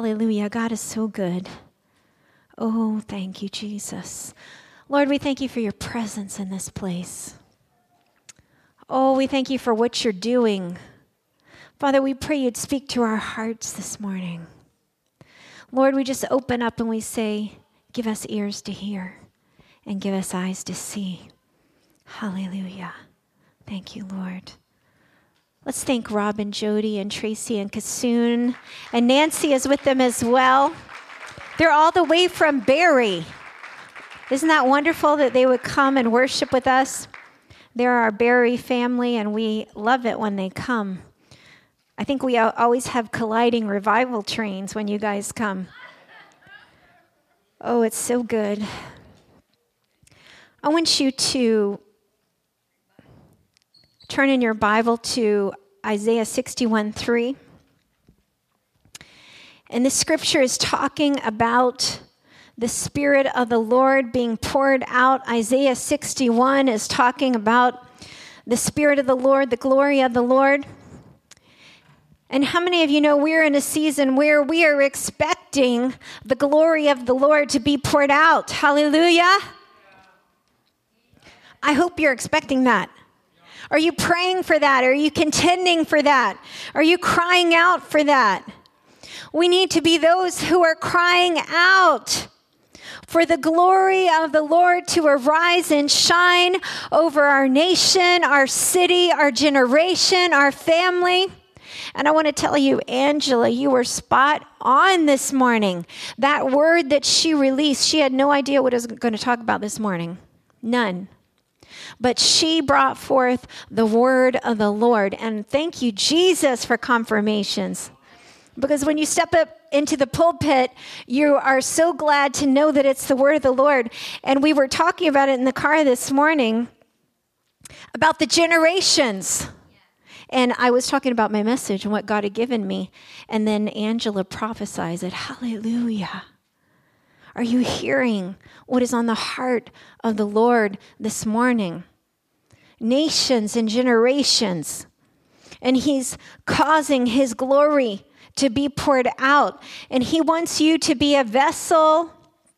Hallelujah. God is so good. Oh, thank you, Jesus. Lord, we thank you for your presence in this place. Oh, we thank you for what you're doing. Father, we pray you'd speak to our hearts this morning. Lord, we just open up and we say, give us ears to hear and give us eyes to see. Hallelujah. Thank you, Lord. Let's thank Rob and Jody and Tracy and Kassoon. And Nancy is with them as well. They're all the way from Barrie. Isn't that wonderful that they would come and worship with us? They're our Barrie family, and we love it when they come. I think we always have colliding revival trains when you guys come. Oh, it's so good. I want you to turn in your Bible to Isaiah 61:3. And this scripture is talking about the Spirit of the Lord being poured out. Isaiah 61 is talking about the Spirit of the Lord, the glory of the Lord. And how many of you know we're in a season where we are expecting the glory of the Lord to be poured out? Hallelujah. I hope you're expecting that. Are you praying for that? Are you contending for that? Are you crying out for that? We need to be those who are crying out for the glory of the Lord to arise and shine over our nation, our city, our generation, our family. And I want to tell you, Angela, you were spot on this morning. That word that she released, she had no idea what I was going to talk about this morning. None. But she brought forth the word of the Lord. And thank you, Jesus, for confirmations. Because when you step up into the pulpit, you are so glad to know that it's the word of the Lord. And we were talking about it in the car this morning about the generations. And I was talking about my message and what God had given me. And then Angela prophesies it. Hallelujah. Are you hearing what is on the heart of the Lord this morning? Nations and generations. And he's causing his glory to be poured out. And he wants you to be a vessel.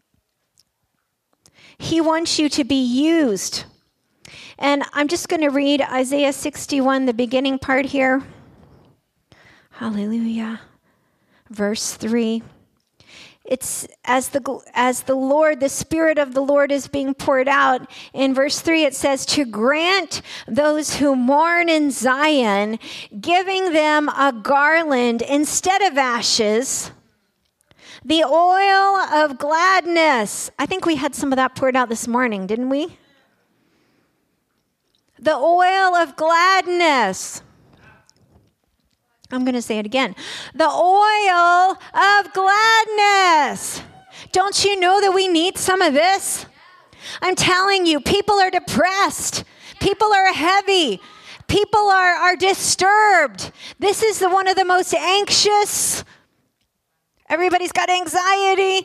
He wants you to be used. And I'm just going to read Isaiah 61, the beginning part here. Hallelujah. Verse 3. It's as the Lord, the Spirit of the Lord is being poured out. In verse 3, it says, to grant those who mourn in Zion, giving them a garland instead of ashes, the oil of gladness. I think we had some of that poured out this morning, didn't we? The oil of gladness. I'm going to say it again. The oil of gladness. Don't you know that we need some of this? I'm telling you, people are depressed. People are heavy. People are disturbed. This is one of the most anxious. Everybody's got anxiety.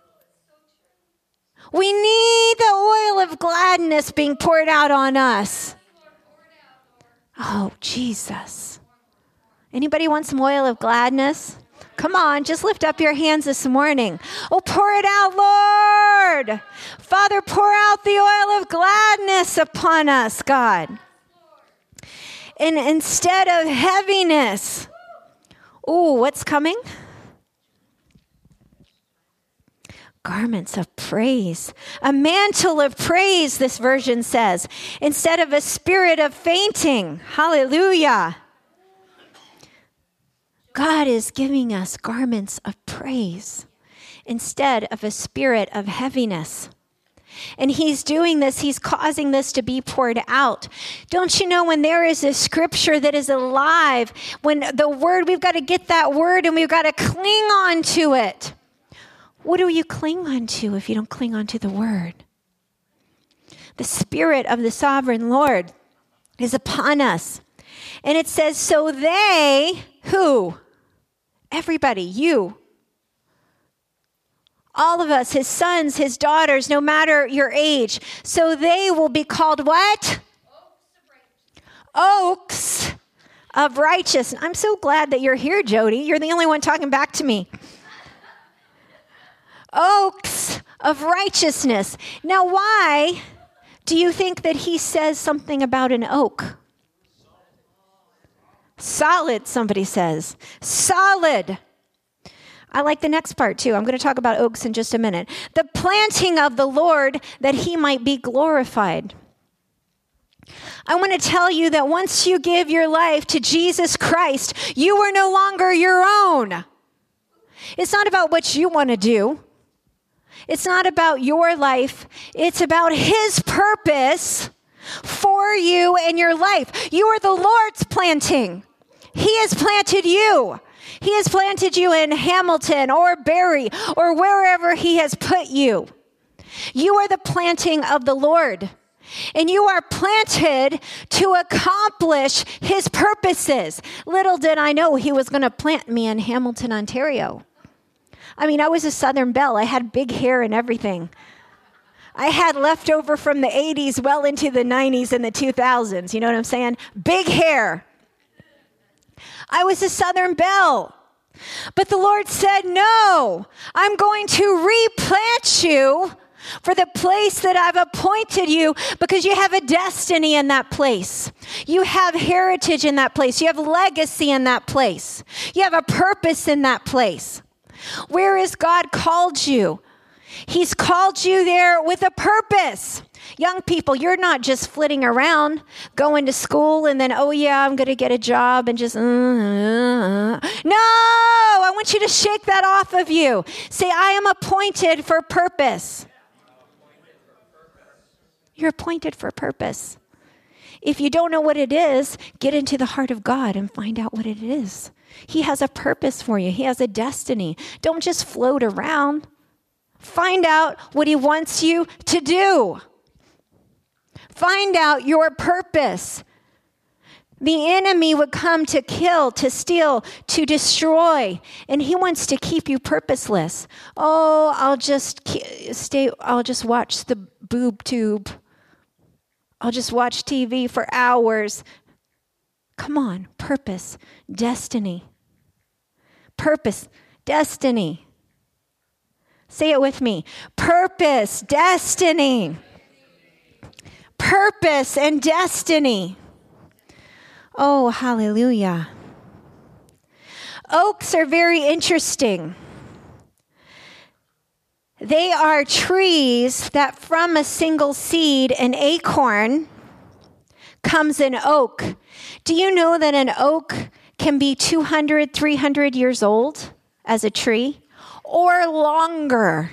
We need the oil of gladness being poured out on us. Oh, Jesus. Anybody want some oil of gladness? Come on, just lift up your hands this morning. Oh, pour it out, Lord. Father, pour out the oil of gladness upon us, God. And instead of heaviness, oh, what's coming? Garments of praise. A mantle of praise, this version says, instead of a spirit of fainting. Hallelujah. God is giving us garments of praise instead of a spirit of heaviness. And he's doing this, he's causing this to be poured out. Don't you know when there is a scripture that is alive, when the word, we've got to get that word and we've got to cling on to it. What do you cling on to if you don't cling on to the word? The Spirit of the sovereign Lord is upon us. And it says, so they, who? Everybody, you. All of us, his sons, his daughters, no matter your age. So they will be called what? Oaks of righteousness. I'm so glad that you're here, Jody. You're the only one talking back to me. oaks of righteousness. Now, why do you think that he says something about an oak? Solid, somebody says. Solid. I like the next part too. I'm going to talk about oaks in just a minute. The planting of the Lord that he might be glorified. I want to tell you that once you give your life to Jesus Christ, you are no longer your own. It's not about what you want to do. It's not about your life. It's about his purpose for you and your life. You are the Lord's planting. He has planted you. He has planted you in Hamilton or Barrie or wherever he has put you. You are the planting of the Lord. And you are planted to accomplish his purposes. Little did I know he was going to plant me in Hamilton, Ontario. I mean, I was a Southern belle. I had big hair and everything. I had leftover from the 80s well into the 90s and the 2000s. You know what I'm saying? Big hair. I was a Southern belle. But the Lord said, no, I'm going to replant you for the place that I've appointed you, because you have a destiny in that place. You have heritage in that place. You have legacy in that place. You have a purpose in that place. Where has God called you? He's called you there with a purpose. Young people, you're not just flitting around, going to school, and then, oh yeah, I'm going to get a job and just, No, I want you to shake that off of you. Say, I am appointed for purpose. You're appointed for purpose. If you don't know what it is, get into the heart of God and find out what it is. He has a purpose for you. He has a destiny. Don't just float around. Find out what he wants you to do. Find out your purpose. The enemy would come to kill, to steal, to destroy, and he wants to keep you purposeless. Oh, I'll just watch the boob tube. I'll just watch TV for hours. Come on, purpose, destiny. Purpose, destiny. Say it with me. Purpose, destiny. Purpose and destiny. Oh, hallelujah. Oaks are very interesting. They are trees that from a single seed, an acorn, comes an oak. Do you know that an oak can be 200, 300 years old as a tree? Or longer.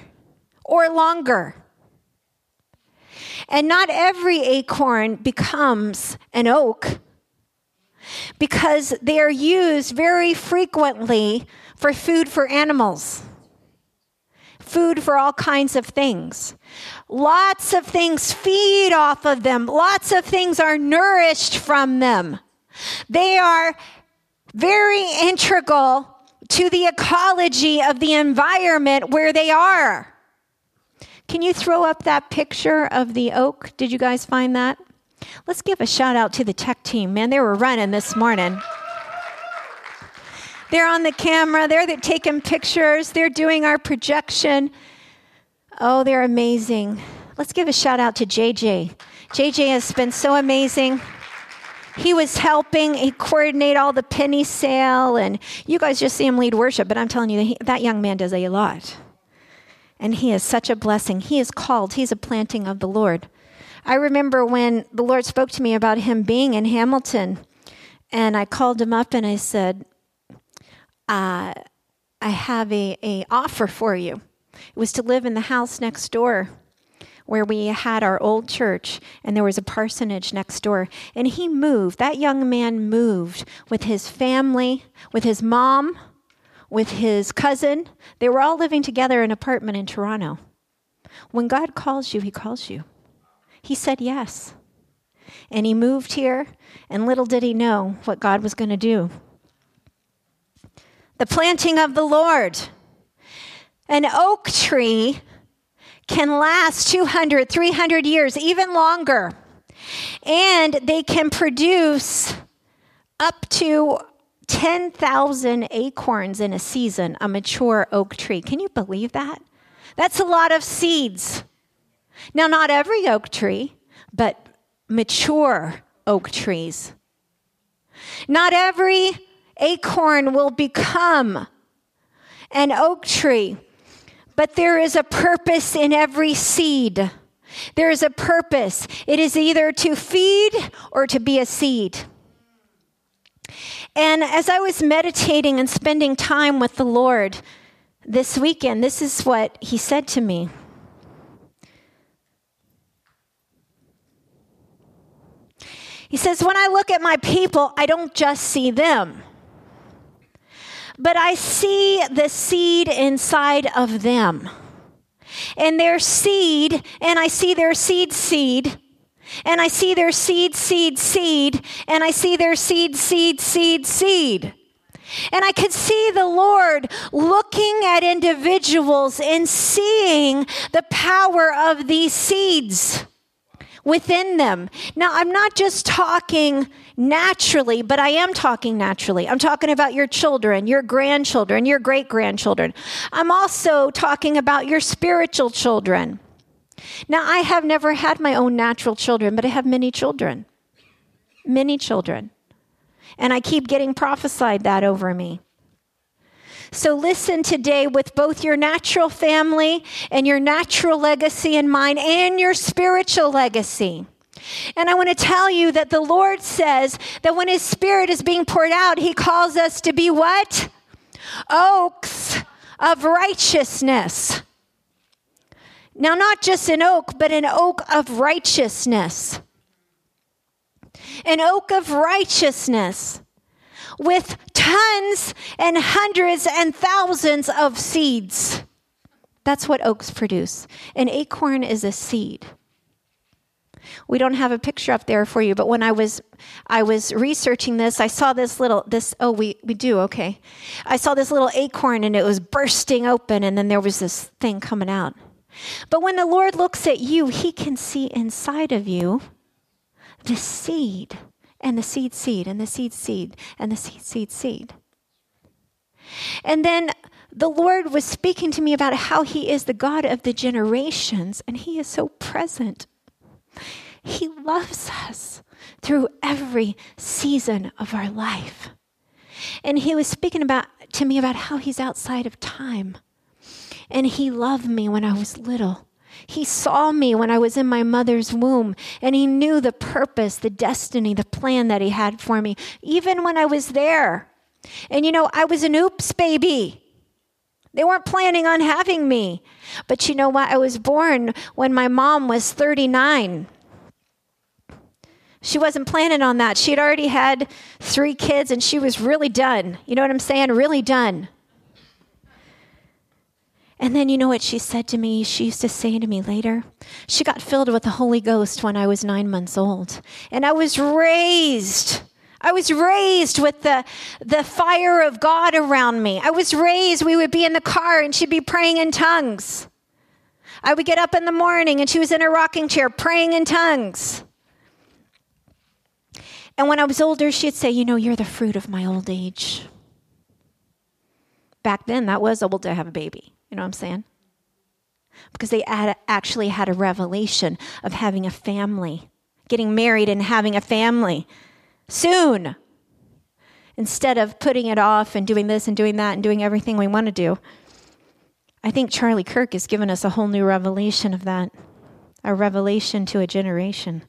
And not every acorn becomes an oak, because they are used very frequently for food for animals. Food for all kinds of things. Lots of things feed off of them. Lots of things are nourished from them. They are very integral to the ecology of the environment where they are. Can you throw up that picture of the oak? Did you guys find that? Let's give a shout out to the tech team. Man, they were running this morning. They're on the camera. They're taking pictures. They're doing our projection. Oh, they're amazing. Let's give a shout out to JJ. JJ has been so amazing. He was helping. He coordinate all the penny sale. And you guys just see him lead worship. But I'm telling you, that young man does a lot. And he is such a blessing. He is called. He's a planting of the Lord. I remember when the Lord spoke to me about him being in Hamilton. And I called him up and I said, I have a offer for you. It was to live in the house next door where we had our old church, and there was a parsonage next door. And he moved. That young man moved with his family, with his mom, with his cousin. They were all living together in an apartment in Toronto. When God calls you, he calls you. He said yes. And he moved here, and little did he know what God was going to do. The planting of the Lord. An oak tree can last 200, 300 years, even longer. And they can produce up to 10,000 acorns in a season, a mature oak tree. Can you believe that? That's a lot of seeds. Now, not every oak tree, but mature oak trees. Not every acorn will become an oak tree, but there is a purpose in every seed. There is a purpose. It is either to feed or to be a seed. And as I was meditating and spending time with the Lord this weekend, this is what he said to me. He says, when I look at my people, I don't just see them, but I see the seed inside of them. And their seed, and I see their seed, and I see their seed, and I see their seed. And I could see the Lord looking at individuals and seeing the power of these seeds within them. Now, I'm not just talking naturally, but I am talking naturally. I'm talking about your children, your grandchildren, your great-grandchildren. I'm also talking about your spiritual children. Now, I have never had my own natural children, but I have many children. Many children. And I keep getting prophesied that over me. So listen today with both your natural family and your natural legacy in mind and your spiritual legacy. And I want to tell you that the Lord says that when his Spirit is being poured out, he calls us to be what? Oaks of righteousness. Now, not just an oak, but an oak of righteousness. An oak of righteousness with tons and hundreds and thousands of seeds. That's what oaks produce. An acorn is a seed. We don't have a picture up there for you, but when I was researching this, I saw we do, okay. I saw this little acorn and it was bursting open and then there was this thing coming out. But when the Lord looks at you, he can see inside of you the seed and the seed and the seed and the seed. And then the Lord was speaking to me about how he is the God of the generations, and he is so present. He loves us through every season of our life. And he was speaking to me about how he's outside of time. And he loved me when I was little. He saw me when I was in my mother's womb, and he knew the purpose, the destiny, the plan that he had for me, even when I was there. And I was an oops baby. They weren't planning on having me. But you know what? I was born when my mom was 39. She wasn't planning on that. She had already had 3 kids, and she was really done. You know what I'm saying? Really done. And then you know what she said to me? She used to say to me later, she got filled with the Holy Ghost when I was 9 months old. And I was raised with the fire of God around me. We would be in the car and she'd be praying in tongues. I would get up in the morning and she was in her rocking chair praying in tongues. And when I was older, she'd say, you're the fruit of my old age. Back then, that was old to have a baby. You know what I'm saying? Because they actually had a revelation of having a family, getting married and having a family soon, instead of putting it off and doing this and doing that and doing everything we want to do. I think Charlie Kirk has given us a whole new revelation of that, a revelation to a generation.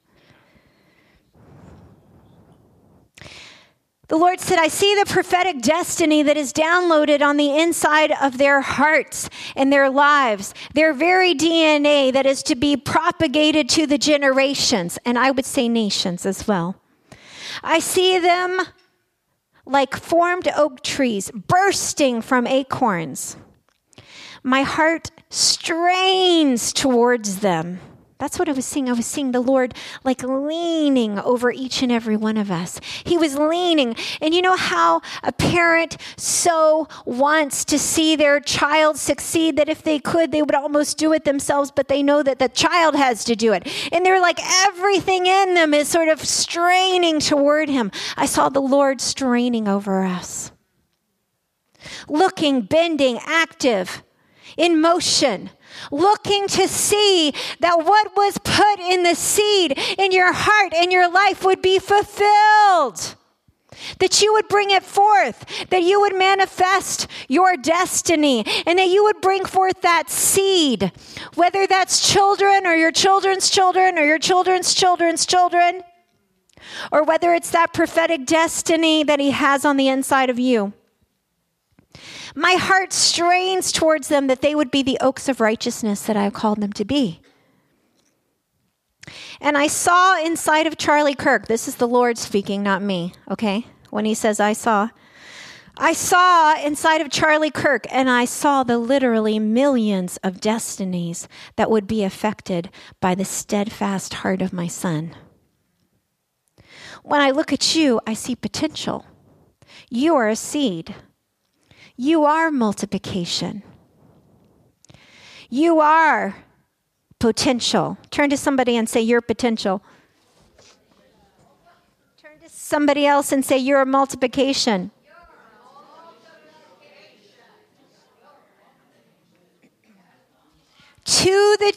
The Lord said, I see the prophetic destiny that is downloaded on the inside of their hearts and their lives, their very DNA that is to be propagated to the generations, and I would say nations as well. I see them like formed oak trees bursting from acorns. My heart strains towards them. That's what I was seeing. I was seeing the Lord like leaning over each and every one of us. He was leaning. And you know how a parent so wants to see their child succeed that if they could, they would almost do it themselves, but they know that the child has to do it. And they're like everything in them is sort of straining toward him. I saw the Lord straining over us. Looking, bending, active, in motion, looking to see that what was put in the seed in your heart and your life would be fulfilled. That you would bring it forth, that you would manifest your destiny, and that you would bring forth that seed, whether that's children or your children's children or your children's children's children, or whether it's that prophetic destiny that he has on the inside of you. My heart strains towards them that they would be the oaks of righteousness that I have called them to be. And I saw inside of Charlie Kirk, this is the Lord speaking, not me, okay? When he says I saw inside of Charlie Kirk, and I saw the literally millions of destinies that would be affected by the steadfast heart of my son. When I look at you, I see potential. You are a seed. You are multiplication. You are potential. Turn to somebody and say, you're potential. Turn to somebody else and say, you're a multiplication. To the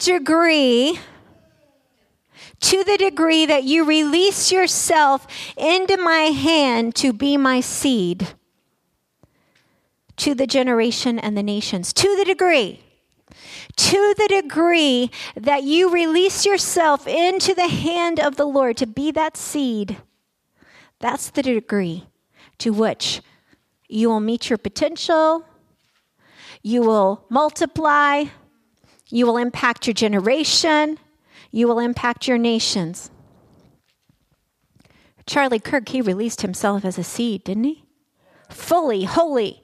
degree that you release yourself into my hand to be my seed to the generation and the nations. To the degree that you release yourself into the hand of the Lord to be that seed, that's the degree to which you will meet your potential, you will multiply, you will impact your generation, you will impact your nations. Charlie Kirk, he released himself as a seed, didn't he? Fully, wholly,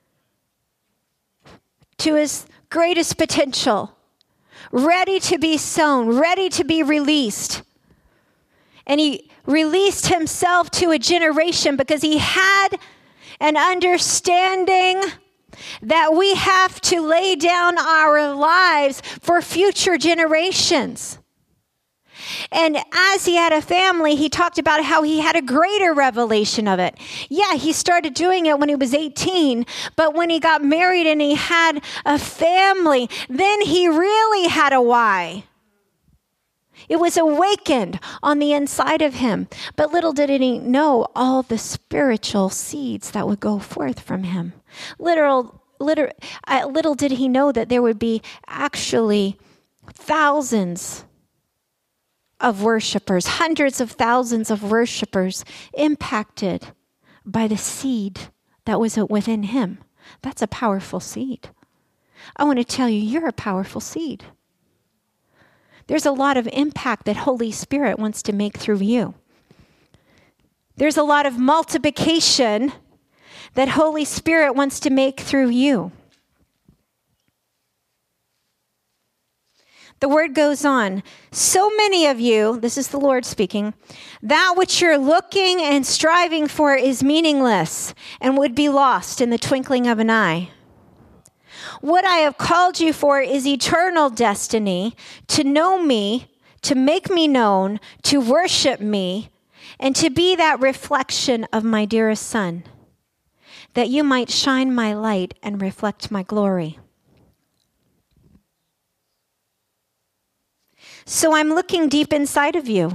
to his greatest potential, ready to be sown, ready to be released. And he released himself to a generation because he had an understanding that we have to lay down our lives for future generations. And as he had a family, he talked about how he had a greater revelation of it. Yeah, he started doing it when he was 18, but when he got married and he had a family, then he really had a why. It was awakened on the inside of him. But little did he know all the spiritual seeds that would go forth from him. Little did he know that there would be actually thousands of worshipers, hundreds of thousands of worshipers impacted by the seed that was within him. That's a powerful seed. I want to tell you, you're a powerful seed. There's a lot of impact that Holy Spirit wants to make through you. There's a lot of multiplication that Holy Spirit wants to make through you. The word goes on. So many of you, this is the Lord speaking, that which you're looking and striving for is meaningless and would be lost in the twinkling of an eye. What I have called you for is eternal destiny, to know me, to make me known, to worship me, and to be that reflection of my dearest Son, that you might shine my light and reflect my glory. So I'm looking deep inside of you,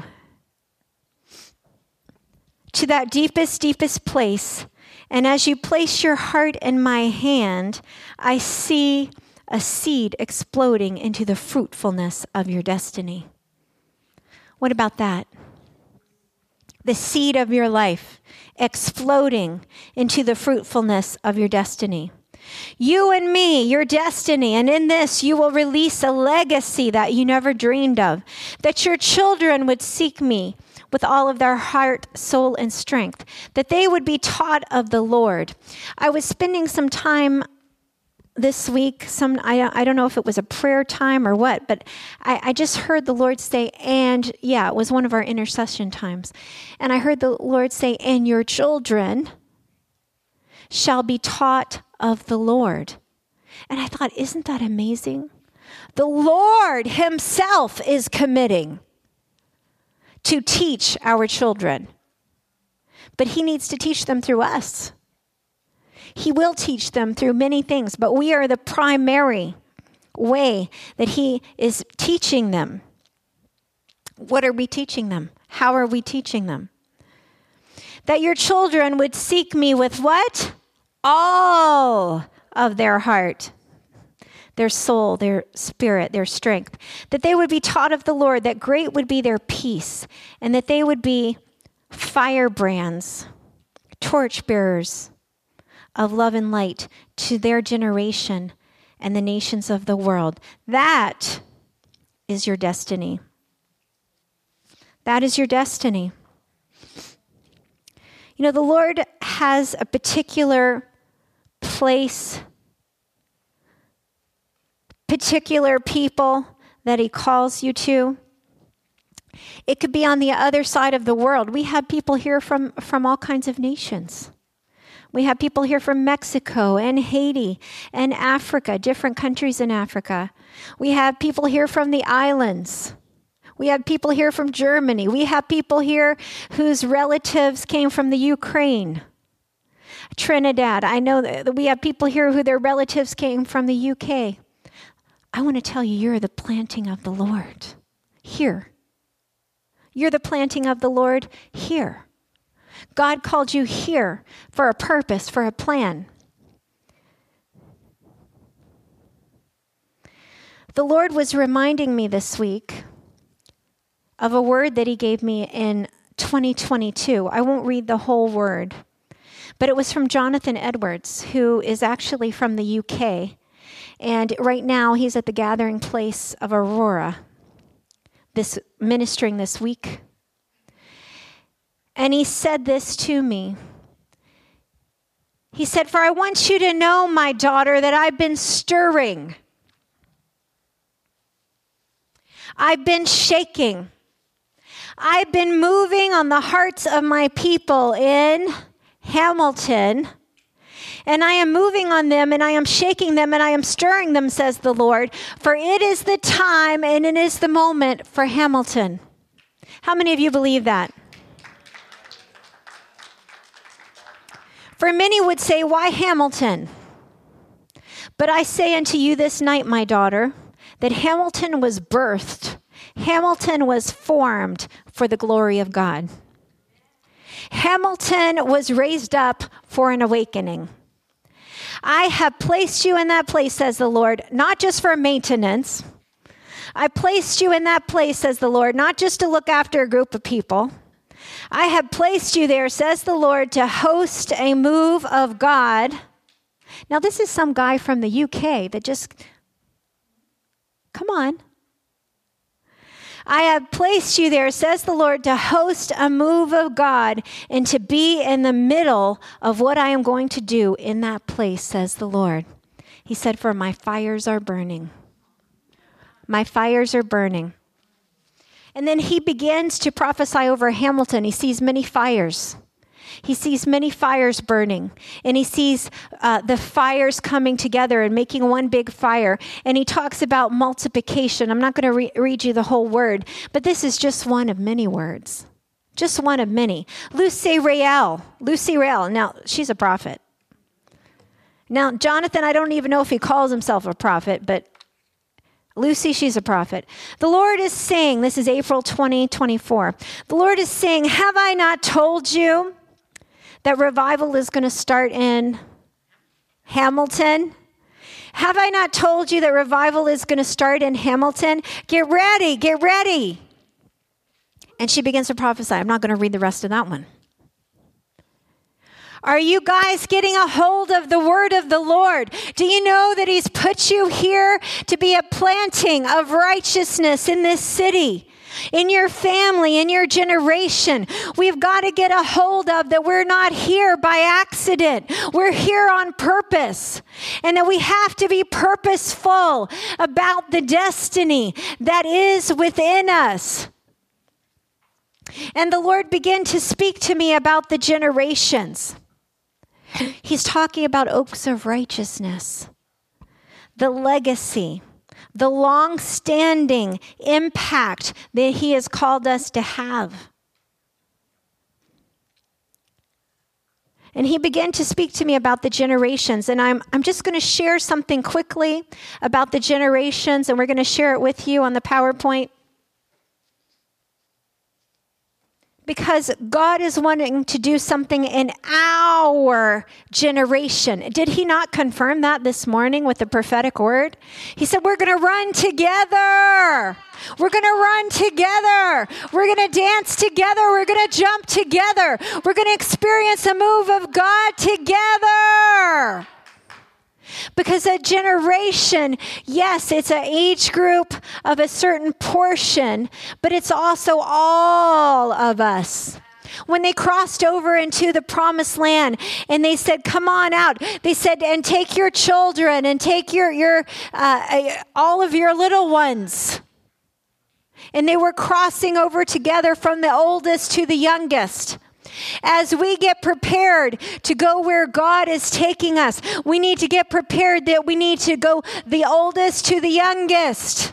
to that deepest place. And as you place your heart in my hand, I see a seed exploding into the fruitfulness of your destiny. What about that? The seed of your life exploding into the fruitfulness of your destiny. You and me, your destiny, and in this you will release a legacy that you never dreamed of, that your children would seek me with all of their heart, soul, and strength, that they would be taught of the Lord. I was spending some time this week, I don't know if it was a prayer time or what, but I just heard the Lord say, and yeah, it was one of our intercession times. And I heard the Lord say, and your children shall be taught of the Lord. And I thought, isn't that amazing? The Lord himself is committing to teach our children. But he needs to teach them through us. He will teach them through many things, but we are the primary way that he is teaching them. What are we teaching them? How are we teaching them? That your children would seek me with what? All of their heart, their soul, their spirit, their strength. That they would be taught of the Lord, that great would be their peace, and that they would be firebrands, torchbearers of love and light to their generation and the nations of the world. That is your destiny. That is your destiny. You know, the Lord has a particular place, particular people that he calls you to. It could be on the other side of the world. We have people here from all kinds of nations. We have people here from Mexico and Haiti and Africa, different countries in Africa. We have people here from the islands. We have people here from Germany. We have people here whose relatives came from the Ukraine, Trinidad. I know that we have people here who their relatives came from the UK. I want to tell you, you're the planting of the Lord here. You're the planting of the Lord here. God called you here for a purpose, for a plan. The Lord was reminding me this week of a word that he gave me in 2022. I won't read the whole word, but it was from Jonathan Edwards, who is actually from the UK. And right now he's at the gathering place of Aurora, ministering this week. And he said this to me. He said, "For I want you to know, my daughter, that I've been stirring. I've been shaking. I've been moving on the hearts of my people in Hamilton, and I am moving on them, and I am shaking them, and I am stirring them, says the Lord, for it is the time and it is the moment for Hamilton." How many of you believe that? For many would say, why Hamilton? But I say unto you this night, my daughter, that Hamilton was birthed. Hamilton was formed for the glory of God. Hamilton was raised up for an awakening. I have placed you in that place, says the Lord, not just for maintenance. I placed you in that place, says the Lord, not just to look after a group of people. I have placed you there, says the Lord, to host a move of God. Now, this is some guy from the UK that just, come on. I have placed you there, says the Lord, to host a move of God and to be in the middle of what I am going to do in that place, says the Lord. He said, for my fires are burning. My fires are burning. And then he begins to prophesy over Hamilton. He sees many fires. He sees many fires burning, and he sees the fires coming together and making one big fire. And he talks about multiplication. I'm not going to read you the whole word, but this is just one of many words. Just one of many. Lucy Rael. Now, she's a prophet. Now, Jonathan, I don't even know if he calls himself a prophet, but Lucy, she's a prophet. The Lord is saying, this is April 2024. The Lord is saying, have I not told you that revival is going to start in Hamilton? Have I not told you that revival is going to start in Hamilton? Get ready, get ready. And she begins to prophesy. I'm not going to read the rest of that one. Are you guys getting a hold of the word of the Lord? Do you know that he's put you here to be a planting of righteousness in this city, in your family, in your generation? We've got to get a hold of that we're not here by accident. We're here on purpose. And that we have to be purposeful about the destiny that is within us. And the Lord began to speak to me about the generations. He's talking about oaks of righteousness, the legacy, the long-standing impact that he has called us to have. And he began to speak to me about the generations. And I'm just going to share something quickly about the generations, and we're going to share it with you on the PowerPoint. Because God is wanting to do something in our generation. Did he not confirm that this morning with the prophetic word? He said, we're going to run together. We're going to run together. We're going to dance together. We're going to jump together. We're going to experience a move of God together. Because a generation, yes, it's an age group of a certain portion, but it's also all of us. When they crossed over into the promised land and they said, come on out. They said, and take your children and take your all of your little ones. And they were crossing over together from the oldest to the youngest. As we get prepared to go where God is taking us, we need to get prepared that we need to go the oldest to the youngest.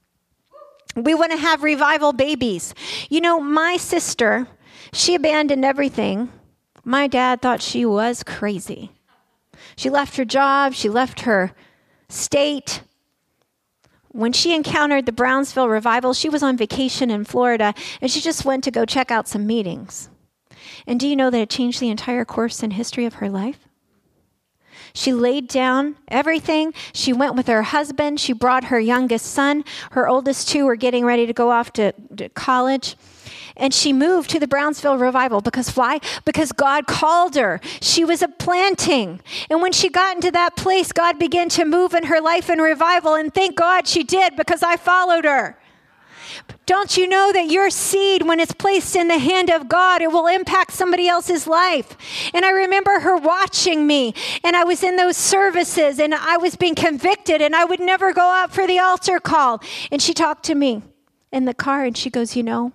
We want to have revival babies. You know, my sister, she abandoned everything. My dad thought she was crazy. She left her job. She left her state. When she encountered the Brownsville revival, she was on vacation in Florida, and she just went to go check out some meetings. And do you know that it changed the entire course and history of her life? She laid down everything. She went with her husband. She brought her youngest son. Her oldest two were getting ready to go off to college. And she moved to the Brownsville revival. Because why? Because God called her. She was a planting. And when she got into that place, God began to move in her life in revival. And thank God she did, because I followed her. Don't you know that your seed, when it's placed in the hand of God, it will impact somebody else's life? And I remember her watching me, and I was in those services, and I was being convicted, and I would never go out for the altar call. And she talked to me in the car, and she goes, you know,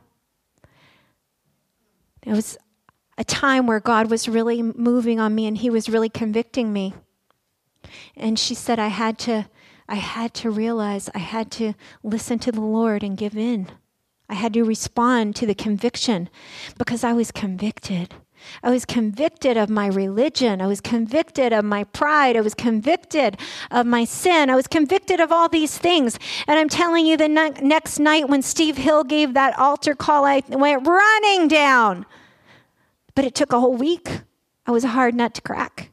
it was a time where God was really moving on me, and he was really convicting me. And she said, I had to realize I had to listen to the Lord and give in. I had to respond to the conviction because I was convicted. I was convicted of my religion. I was convicted of my pride. I was convicted of my sin. I was convicted of all these things. And I'm telling you, the next night when Steve Hill gave that altar call, I went running down. But it took a whole week. I was a hard nut to crack.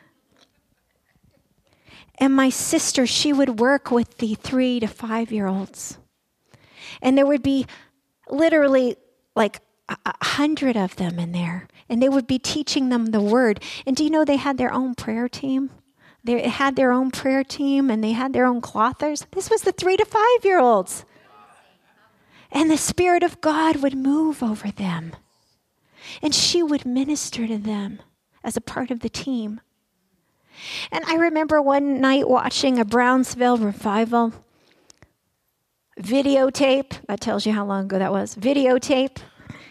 And my sister, she would work with the 3 to 5 year olds. And there would be literally like 100 of them in there. And they would be teaching them the word. And do you know they had their own prayer team? They had their own prayer team, and they had their own clothers. This was the 3 to 5 year olds. And the Spirit of God would move over them. And she would minister to them as a part of the team. And I remember one night watching a Brownsville revival videotape. That tells you how long ago that was. Videotape.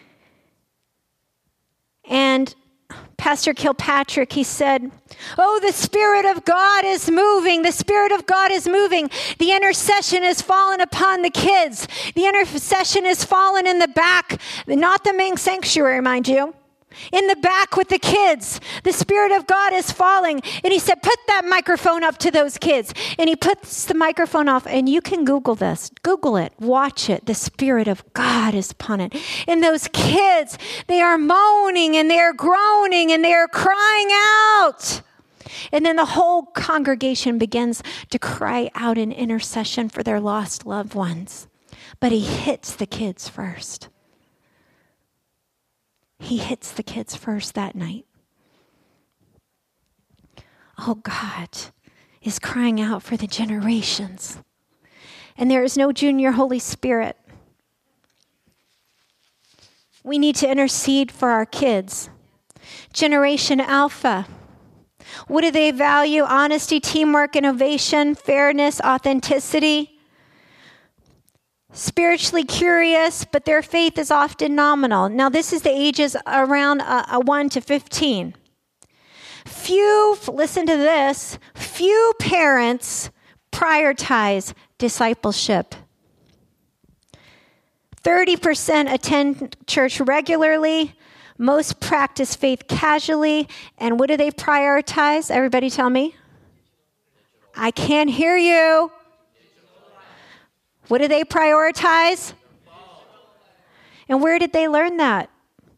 And Pastor Kilpatrick, he said, oh, the Spirit of God is moving. The Spirit of God is moving. The intercession has fallen upon the kids. The intercession has fallen in the back, not the main sanctuary, mind you. In the back with the kids. The Spirit of God is falling. And he said, put that microphone up to those kids. And he puts the microphone off. And you can Google this. Google it. Watch it. The Spirit of God is upon it. And those kids, they are moaning and they are groaning and they are crying out. And then the whole congregation begins to cry out in intercession for their lost loved ones. But he hits the kids first. He hits the kids first that night. Oh, God is crying out for the generations. And there is no junior Holy Spirit. We need to intercede for our kids. Generation Alpha. What do they value? Honesty, teamwork, innovation, fairness, authenticity. Spiritually curious, but their faith is often nominal. Now, this is the ages around 1 to 15. Listen to this, few parents prioritize discipleship. 30% attend church regularly. Most practice faith casually. And what do they prioritize? Everybody tell me. I can't hear you. What do they prioritize? And where did they learn that?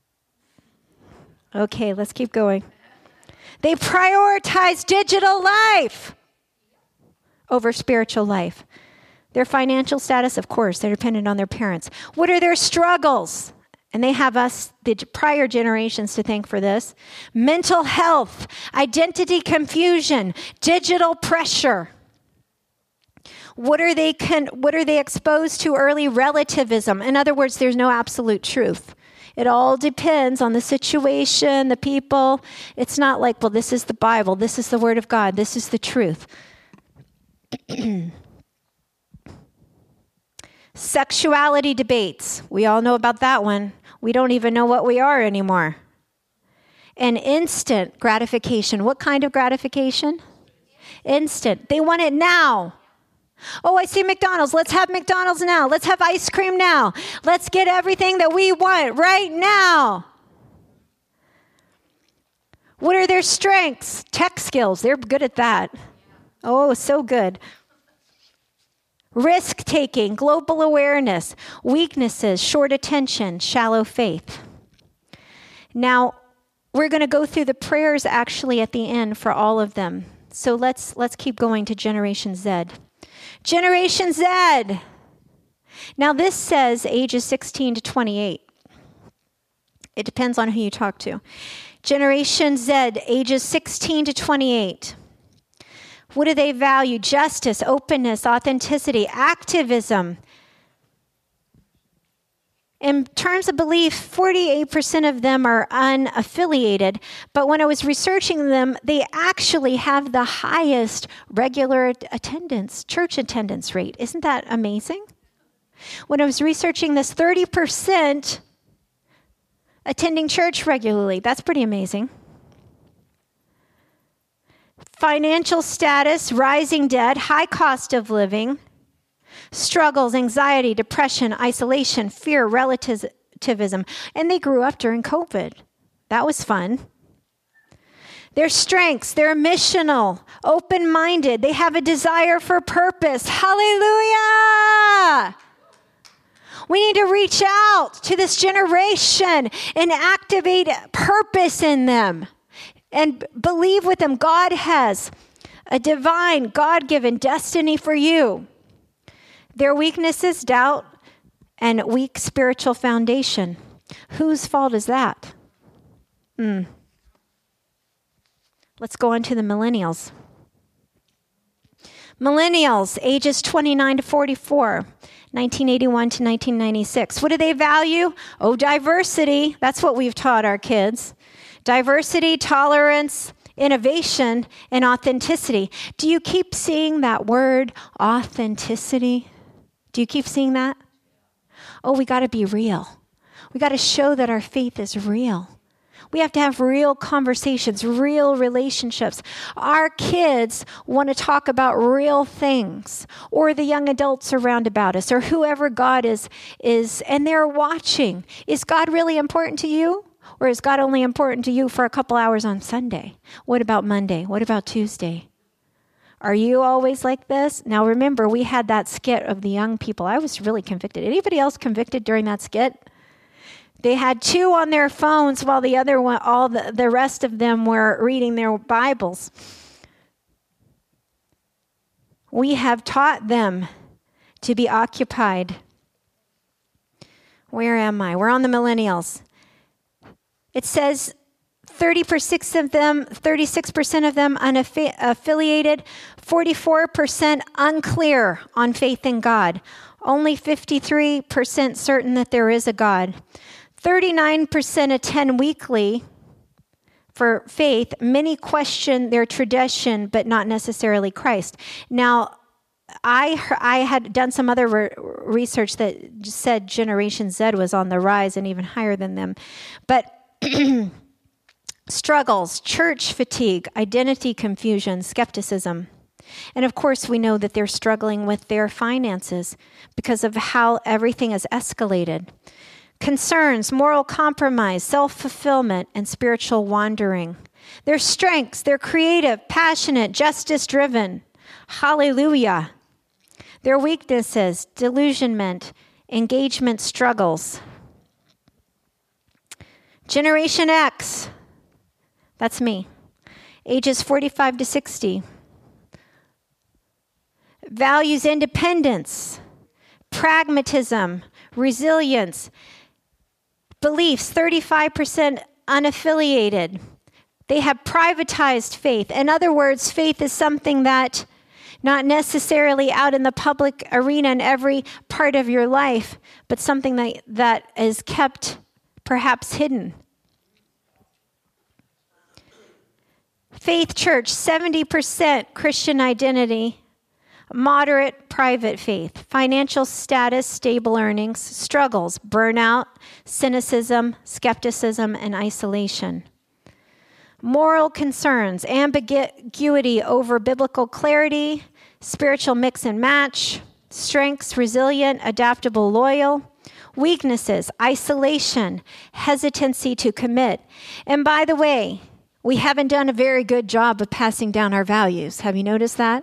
Okay, let's keep going. They prioritize digital life over spiritual life. Their financial status, of course, they're dependent on their parents. What are their struggles? And they have us, the prior generations, to thank for this. Mental health, identity confusion, digital pressure. What are they exposed to early? Relativism. In other words, there's no absolute truth. It all depends on the situation, the people. It's not like, well, this is the Bible, this is the Word of God, this is the truth. Sexuality debates. We all know about that one. We don't even know what we are anymore. And instant gratification. What kind of gratification? Instant. They want it now. Oh, I see McDonald's. Let's have McDonald's now. Let's have ice cream now. Let's get everything that we want right now. What are their strengths? Tech skills. They're good at that. Oh, so good. Risk-taking, global awareness, weaknesses, short attention, shallow faith. Now, we're going to go through the prayers actually at the end for all of them. So let's keep going to Generation Z. Generation Z. Now, this says ages 16 to 28. It depends on who you talk to. Generation Z, ages 16 to 28. What do they value? Justice, openness, authenticity, activism. In terms of belief, 48% of them are unaffiliated, but when I was researching them, they actually have the highest regular attendance, church attendance rate. Isn't that amazing? When I was researching this, 30% attending church regularly. That's pretty amazing. Financial status, rising debt, high cost of living, struggles, anxiety, depression, isolation, fear, relativism. And they grew up during COVID. That was fun. Their strengths, they're missional, open-minded. They have a desire for purpose. Hallelujah! We need to reach out to this generation and activate purpose in them. And believe with them, God has a divine, God-given destiny for you. Their weaknesses, doubt, and weak spiritual foundation. Whose fault is that? Let's go on to the millennials. Millennials, ages 29 to 44, 1981 to 1996. What do they value? Oh, diversity. That's what we've taught our kids. Diversity, tolerance, innovation, and authenticity. Do you keep seeing that word, authenticity? Do you keep seeing that? Oh, we got to be real. We got to show that our faith is real. We have to have real conversations, real relationships. Our kids want to talk about real things, or the young adults around about us, or whoever God is, and they're watching. Is God really important to you? Or is God only important to you for a couple hours on Sunday? What about Monday? What about Tuesday? Are you always like this? Now remember, we had that skit of the young people. I was really convicted. Anybody else convicted during that skit? They had two on their phones while the other one, all the rest of them were reading their Bibles. We have taught them to be occupied. Where am I? We're on the millennials. It says 36% of them unaffiliated, 44% unclear on faith in God, only 53% certain that there is a God. 39% attend weekly for faith. Many question their tradition, but not necessarily Christ. Now, I had done some other research that said Generation Z was on the rise and even higher than them. But struggles, church fatigue, identity confusion, skepticism. And of course, we know that they're struggling with their finances because of how everything has escalated. concerns, moral compromise, self-fulfillment, and spiritual wandering. Their strengths, they're creative, passionate, justice-driven. Hallelujah. Their weaknesses, delusionment, engagement struggles. Generation X, that's me, ages 45 to 60. Values independence, pragmatism, resilience. Beliefs, 35% unaffiliated. They have privatized faith. In other words, faith is something that not necessarily out in the public arena in every part of your life, but something that is kept perhaps hidden. Faith Church, 70% Christian identity, moderate private faith, financial status, stable earnings, struggles, burnout, cynicism, skepticism, and isolation. Moral concerns, ambiguity over biblical clarity, spiritual mix and match, strengths, resilient, adaptable, loyal. Weaknesses, isolation, hesitancy to commit. And by the way, we haven't done a very good job of passing down our values. Have you noticed that?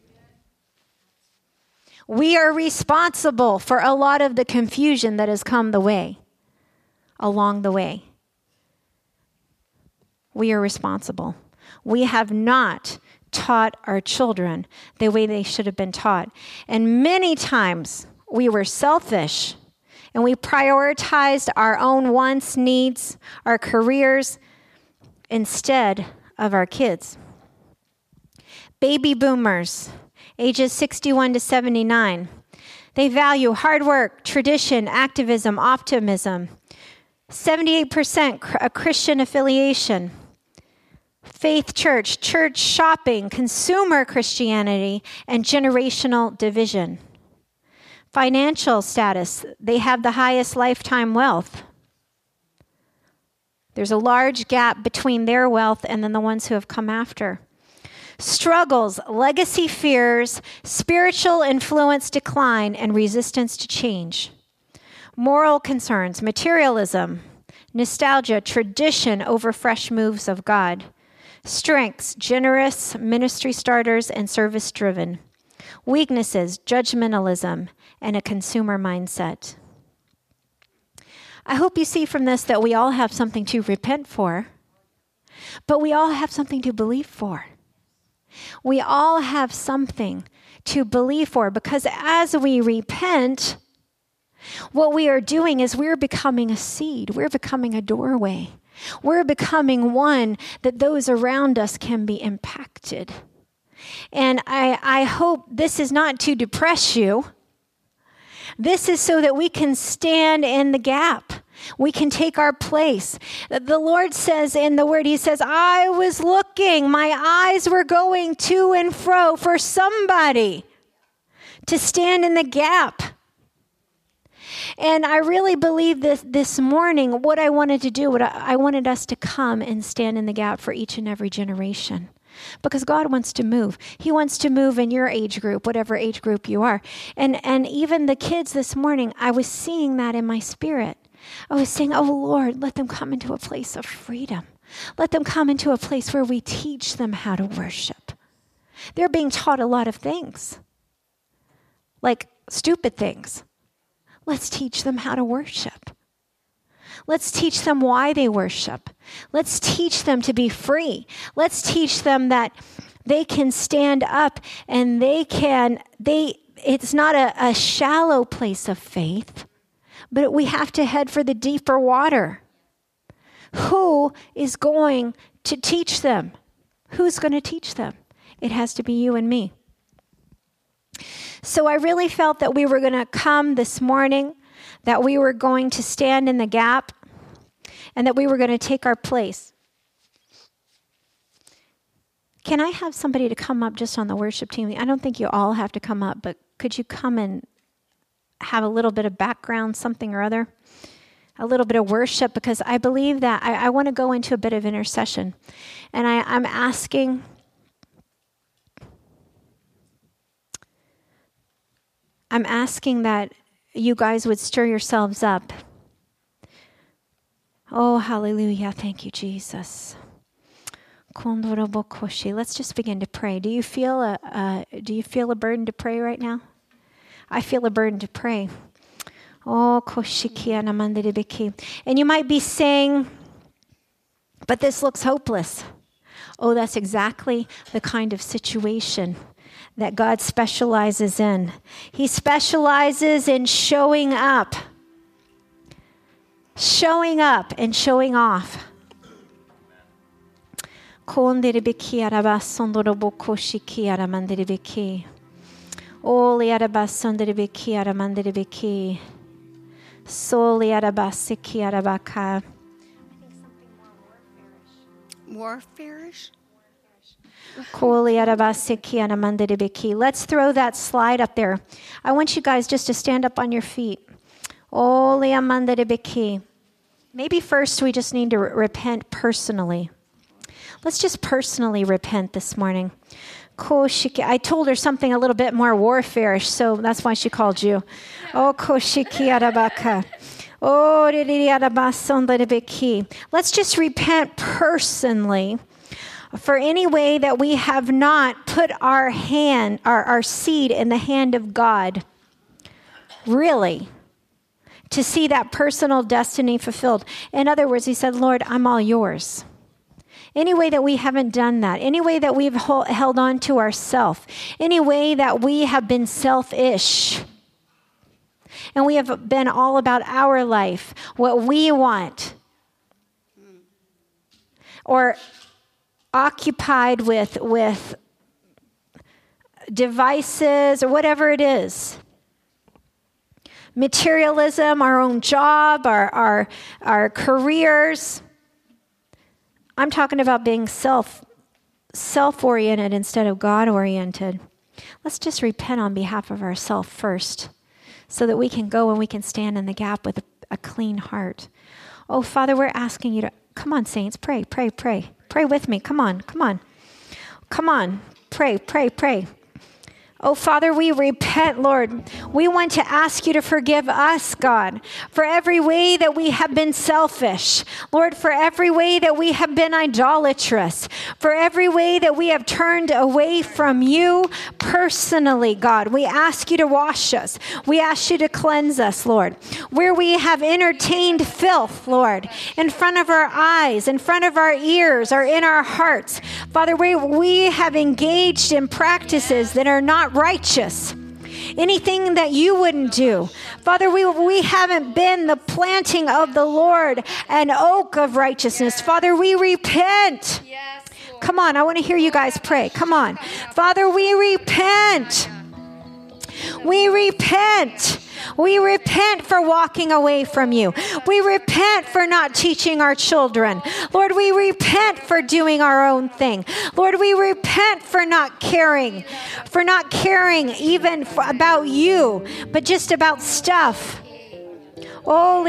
We are responsible for a lot of the confusion that has come along the way. We are responsible. We have not taught our children the way they should have been taught. And many times we were selfish and we prioritized our own wants, needs, our careers instead of our kids. Baby boomers, ages 61 to 79. They value hard work, tradition, activism, optimism. 78% a Christian affiliation. Faith church, church shopping, consumer Christianity, and generational division. Financial status, they have the highest lifetime wealth. There's a large gap between their wealth and then the ones who have come after. Struggles, legacy fears, spiritual influence decline, and resistance to change. Moral concerns, materialism, nostalgia, tradition over fresh moves of God. Strengths, generous, ministry starters, and service-driven. Weaknesses, judgmentalism, and a consumer mindset. I hope you see from this that we all have something to repent for, but we all have something to believe for. We all have something to believe for, because as we repent, what we are doing is we're becoming a seed. We're becoming a doorway. We're becoming one that those around us can be impacted. And I hope this is not to depress you. This is so that we can stand in the gap. We can take our place. The Lord says in the Word, He says, I was looking, my eyes were going to and fro for somebody to stand in the gap. And I really believe this morning, what I wanted to do, I wanted us to come and stand in the gap for each and every generation. Because God wants to move. He wants to move in your age group, whatever age group you are. And even the kids this morning, I was seeing that in my spirit. I was saying, oh Lord, let them come into a place of freedom. Let them come into a place where we teach them how to worship. They're being taught a lot of things, like stupid things. Let's teach them how to worship. Let's teach them why they worship. Let's teach them to be free. Let's teach them that they can stand up and it's not a shallow place of faith, but we have to head for the deeper water. Who is going to teach them? Who's going to teach them? It has to be you and me. So I really felt that we were going to come this morning, that we were going to stand in the gap, and that we were going to take our place. Can I have somebody to come up just on the worship team? I don't think you all have to come up, but could you come and have a little bit of background, something or other? A little bit of worship, because I believe that I want to go into a bit of intercession. And I'm asking that you guys would stir yourselves up Oh, hallelujah. Thank you, Jesus. Let's just begin to pray. Do you feel a burden to pray right now? I feel a burden to pray. Oh, and you might be saying, but this looks hopeless. Oh, that's exactly the kind of situation that God specializes in. He specializes in showing up and showing off. Warfarish? Let's throw that slide up there. I want you guys just to stand up on your feet. Maybe first we just need to repent personally. Let's just personally repent this morning. I told her something a little bit more warfarish, so that's why she called you. Let's just repent personally for any way that we have not put our seed in the hand of God, really, to see that personal destiny fulfilled. In other words, he said, Lord, I'm all yours. Any way that we haven't done that, any way that we've held on to ourselves, any way that we have been selfish, and we have been all about our life, what we want, or occupied with devices or whatever it is. Materialism, our own job, our careers. I'm talking about being self-oriented instead of God-oriented. Let's just repent on behalf of ourselves first so that we can go and we can stand in the gap with a clean heart. Oh, Father, we're asking you to, come on, saints, pray. Pray with me. Come on. Pray. Oh, Father, we repent, Lord. We want to ask you to forgive us, God, for every way that we have been selfish. Lord, for every way that we have been idolatrous. For every way that we have turned away from you personally, God. We ask you to wash us. We ask you to cleanse us, Lord. Where we have entertained filth, Lord, in front of our eyes, in front of our ears, or in our hearts. Father, we have engaged in practices that are not righteous. Anything that you wouldn't do. Father, we haven't been the planting of the Lord, an oak of righteousness. Father, we repent. Yes, Come on, I want to hear you guys pray. Come on. Father, we repent. We repent. We repent for walking away from you. We repent for not teaching our children. Lord, we repent for doing our own thing. Lord, we repent for not caring even about you, but just about stuff. Or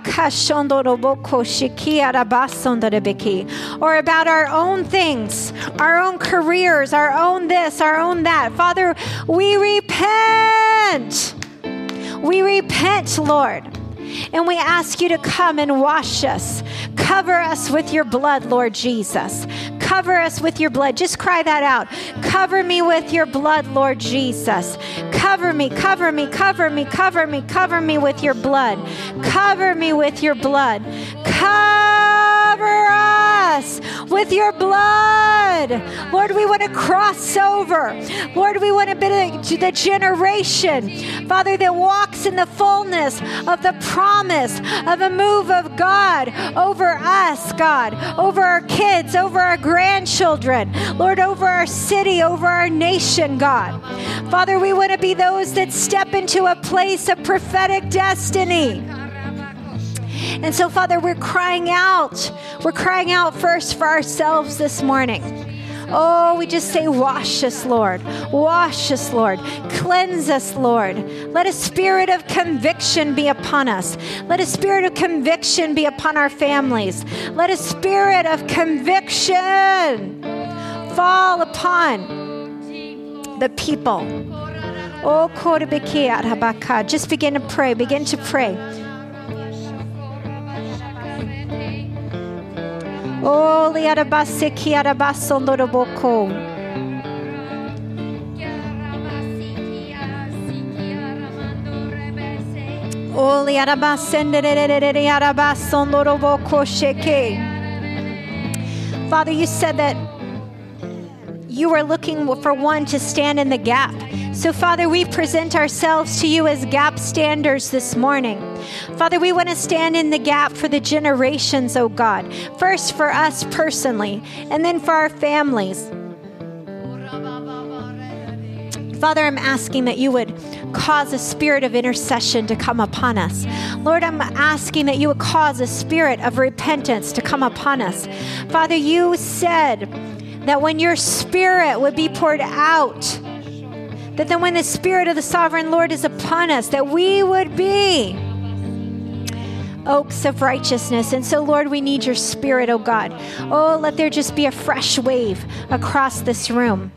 about our own things, our own careers, our own this, our own that. Father, we repent. We repent, Lord. And we ask you to come and wash us. Cover us with your blood, Lord Jesus. Cover us with your blood. Just cry that out. Cover me with your blood, Lord Jesus. Cover me, cover me, cover me, cover me, cover me with your blood. Cover me with your blood. Cover us with your blood. Lord, we want to cross over. Lord, we want to be the generation, Father, that walks in the fullness of the promise of a move of God over us, God, over our kids, over our grandchildren, Lord, over our city, over our nation, God. Father, we want to be those that step into a place of prophetic destiny. And so, Father, we're crying out. We're crying out first for ourselves this morning. Oh, we just say, wash us, Lord. Wash us, Lord. Cleanse us, Lord. Let a spirit of conviction be upon us. Let a spirit of conviction be upon our families. Let a spirit of conviction fall upon the people. Oh, just begin to pray. Begin to pray. Oh, liarabase kiarabasondoroboko. Oh, liarabasendoroboko sheke. Father, you said that you were looking for one to stand in the gap. So, Father, we present ourselves to you as gap standers this morning. Father, we want to stand in the gap for the generations, oh God. First for us personally, and then for our families. Father, I'm asking that you would cause a spirit of intercession to come upon us. Lord, I'm asking that you would cause a spirit of repentance to come upon us. Father, you said that when your spirit would be poured out, that then when the spirit of the sovereign Lord is upon us, that we would be oaks of righteousness. And so, Lord, we need your spirit, oh God. Oh, let there just be a fresh wave across this room.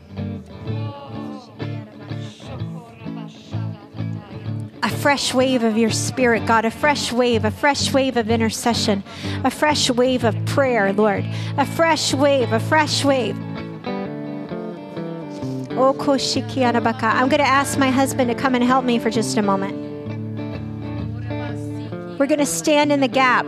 A fresh wave of your spirit, God, a fresh wave of intercession, a fresh wave of prayer, Lord, a fresh wave. Oh, Koshikianabaka. I'm going to ask my husband to come and help me for just a moment. We're going to stand in the gap.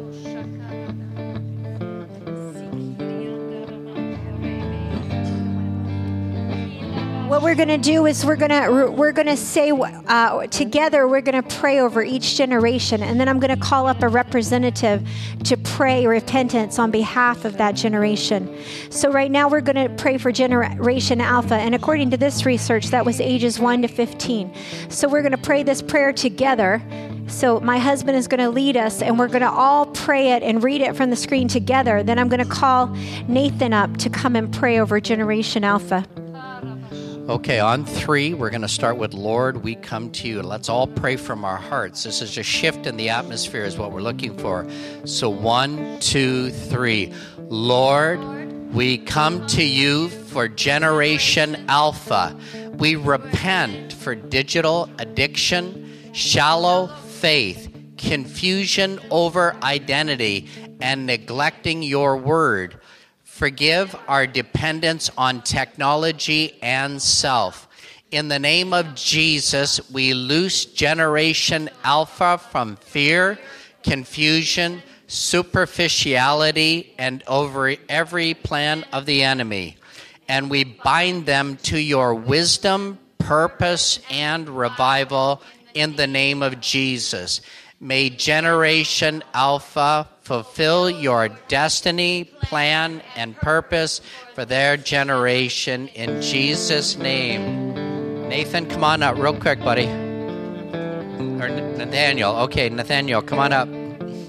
What we're going to do is we're going to say together, we're going to pray over each generation, and then I'm going to call up a representative to pray repentance on behalf of that generation. So right now we're going to pray for Generation Alpha, and according to this research, that was ages 1 to 15. So we're going to pray this prayer together. So my husband is going to lead us, and we're going to all pray it and read it from the screen together. Then I'm going to call Nathan up to come and pray over Generation Alpha. Okay, on 3, we're going to start with Lord, we come to you. Let's all pray from our hearts. This is a shift in the atmosphere is what we're looking for. So 1, 2, 3. Lord, we come to you for Generation Alpha. We repent for digital addiction, shallow faith, confusion over identity, and neglecting your word. Forgive our dependence on technology and self. In the name of Jesus, we loose Generation Alpha from fear, confusion, superficiality, and over every plan of the enemy. And we bind them to your wisdom, purpose, and revival in the name of Jesus. May Generation Alpha fulfill your destiny, plan, and purpose for their generation in Jesus' name. Nathan, come on up real quick, buddy. Or Nathaniel. Okay, Nathaniel, come on up.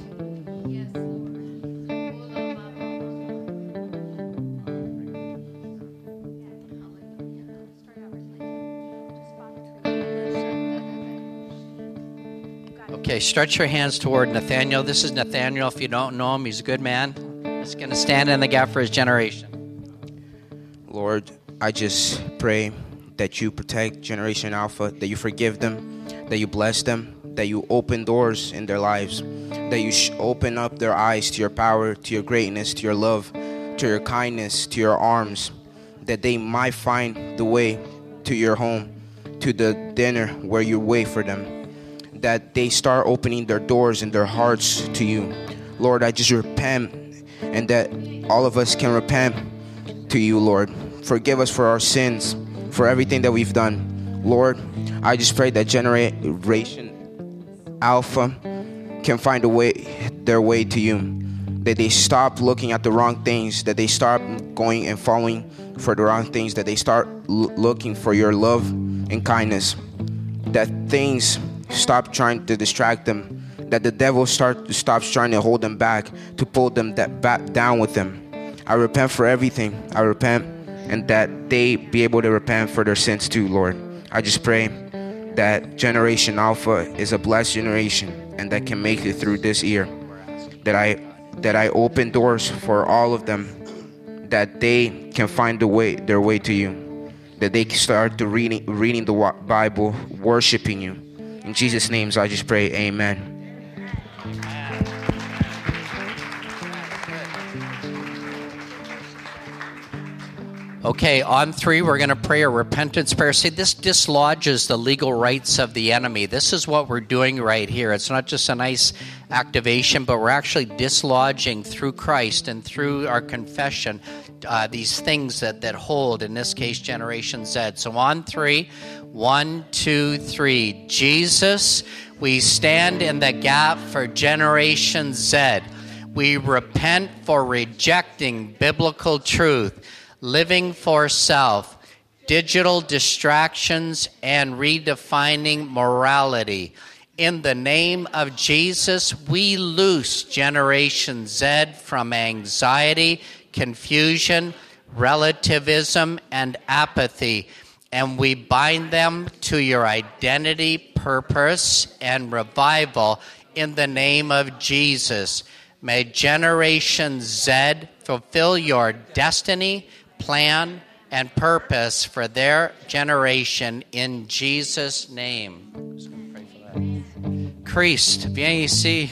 Okay, stretch your hands toward Nathaniel. This is Nathaniel. If you don't know him, he's a good man. He's going to stand in the gap for his generation. Lord, I just pray that you protect Generation Alpha, that you forgive them, that you bless them, that you open doors in their lives, that you open up their eyes to your power, to your greatness, to your love, to your kindness, to your arms, that they might find the way to your home, to the dinner where you wait for them, that they start opening their doors and their hearts to you. Lord, I just repent, and that all of us can repent to you, Lord. Forgive us for our sins, for everything that we've done. Lord, I just pray that Generation Alpha can find their way to you, that they stop looking at the wrong things, that they stop going and following for the wrong things, that they start looking for your love and kindness, that things stop trying to distract them, that the devil stops trying to hold them back, to pull them back down with them. I repent for everything. I repent, and that they be able to repent for their sins too, Lord. I just pray that Generation Alpha is a blessed generation and that can make it through this year, that I open doors for all of them, that they can find their way to you, that they can start to reading the Bible, worshiping you. In Jesus' name, I just pray, amen. Okay, on 3, we're going to pray a repentance prayer. See, this dislodges the legal rights of the enemy. This is what we're doing right here. It's not just a nice activation, but we're actually dislodging through Christ and through our confession these things that hold, in this case, Generation Z. So on 3, 1, 2, 3. Jesus, we stand in the gap for Generation Z. We repent for rejecting biblical truth, living for self, digital distractions, and redefining morality. In the name of Jesus, we loose Generation Z from anxiety, confusion, relativism, and apathy, and we bind them to your identity, purpose, and revival in the name of Jesus. May Generation Z fulfill your destiny, plan, and purpose for their generation in Jesus' name. Who's going to pray for that? Christ, viens ici.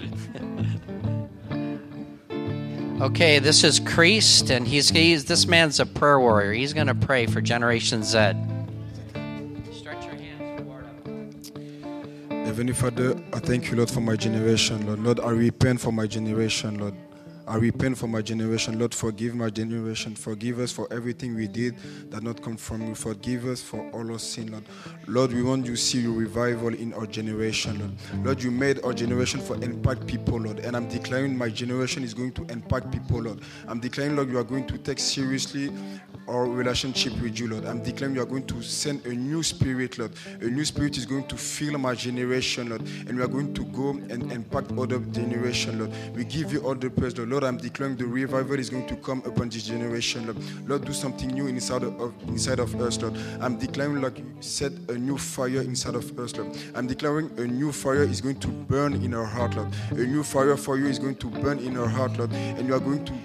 Okay, this is Christ, and this man's a prayer warrior. He's going to pray for Generation Z. Stretch your hands toward him. Heavenly Father, I thank you, Lord, for my generation, Lord. Lord, I repent for my generation, Lord. I repent for my generation. Lord, forgive my generation. Forgive us for everything we did that not come from you. Forgive us for all our sin, Lord. Lord, we want to see your revival in our generation, Lord. Lord, you made our generation for impact people, Lord. And I'm declaring my generation is going to impact people, Lord. I'm declaring, Lord, you are going to take seriously our relationship with you, Lord. I'm declaring you are going to send a new spirit, Lord. A new spirit is going to fill my generation, Lord. And we are going to go and impact other generation, Lord. We give you all the praise, Lord. Lord, I'm declaring the revival is going to come upon this generation, Lord. Lord, do something new inside of us, Lord. I'm declaring, like you set a new fire inside of us, Lord. I'm declaring a new fire is going to burn in our heart, Lord. A new fire for you is going to burn in our heart, Lord. And you are going to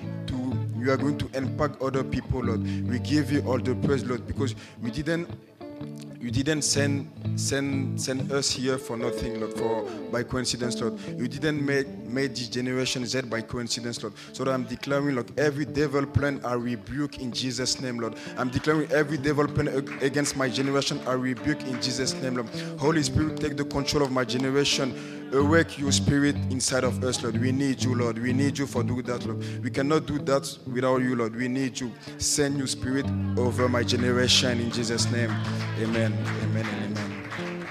impact other people, Lord. We give you all the praise, Lord, because you didn't send us here for nothing, Lord, by coincidence, Lord. You didn't make this generation Z by coincidence, Lord. So that I'm declaring, Lord, every devil plan I rebuke in Jesus' name, Lord. I'm declaring every devil plan against my generation I rebuke in Jesus' name, Lord. Holy Spirit, take the control of my generation. Awake your spirit inside of us, Lord. We need you, Lord. We need you for doing that, Lord. We cannot do that without you, Lord. We need you. Send your spirit over my generation in Jesus' name. Amen. Amen and amen.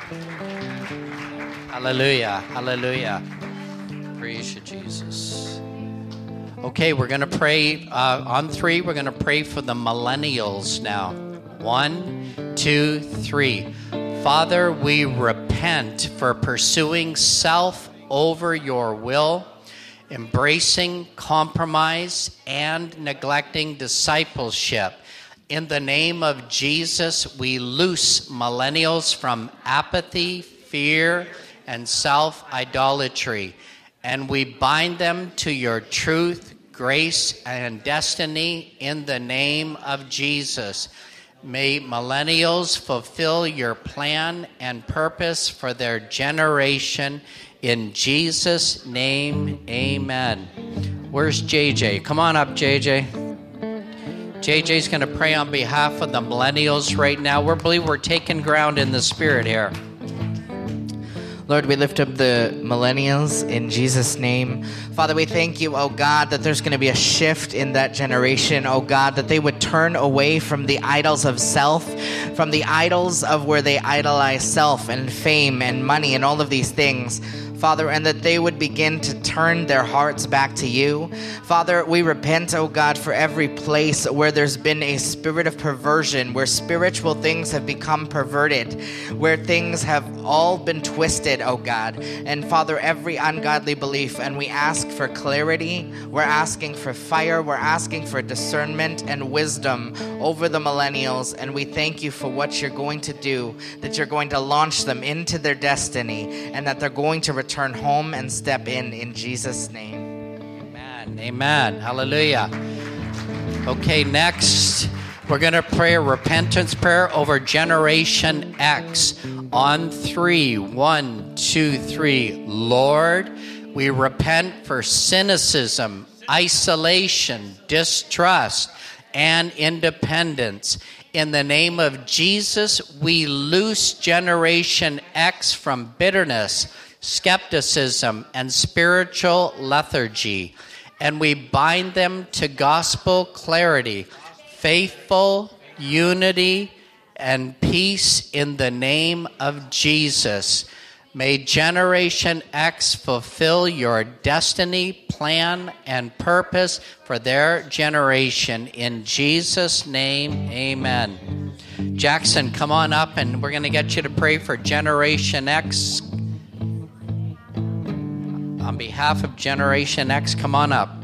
Hallelujah. Hallelujah. Praise you, Jesus. Okay, we're going to pray on 3. We're going to pray for the millennials now. 1, 2, 3. Father, we repent for pursuing self over your will, embracing compromise, and neglecting discipleship. In the name of Jesus, we loose millennials from apathy, fear, and self-idolatry, and we bind them to your truth, grace, and destiny in the name of Jesus. May millennials fulfill your plan and purpose for their generation. In Jesus' name, amen. Where's JJ? Come on up, JJ. JJ's going to pray on behalf of the millennials right now. We believe we're taking ground in the Spirit here. Lord, we lift up the millennials in Jesus' name. Father, we thank you, oh God, that there's going to be a shift in that generation, oh God, that they would turn away from the idols of self, from the idols of where they idolize self and fame and money and all of these things. Father, and that they would begin to turn their hearts back to you. Father, we repent, oh God, for every place where there's been a spirit of perversion, where spiritual things have become perverted, where things have all been twisted, oh God. And Father, every ungodly belief, and we ask for clarity, we're asking for fire, we're asking for discernment and wisdom over the millennials, and we thank you for what you're going to do, that you're going to launch them into their destiny, and that they're going to return home and step in Jesus' name. Amen. Amen. Hallelujah. Okay, next, we're going to pray a repentance prayer over Generation X. On 3, 1, 2, 3. Lord, we repent for cynicism, isolation, distrust, and independence. In the name of Jesus, we loose Generation X from bitterness, skepticism, and spiritual lethargy. And we bind them to gospel clarity, faithful unity, and peace in the name of Jesus. May Generation X fulfill your destiny, plan, and purpose for their generation. In Jesus' name, amen. Jackson, come on up, and we're going to get you to pray for Generation X. On behalf of Generation X, come on up.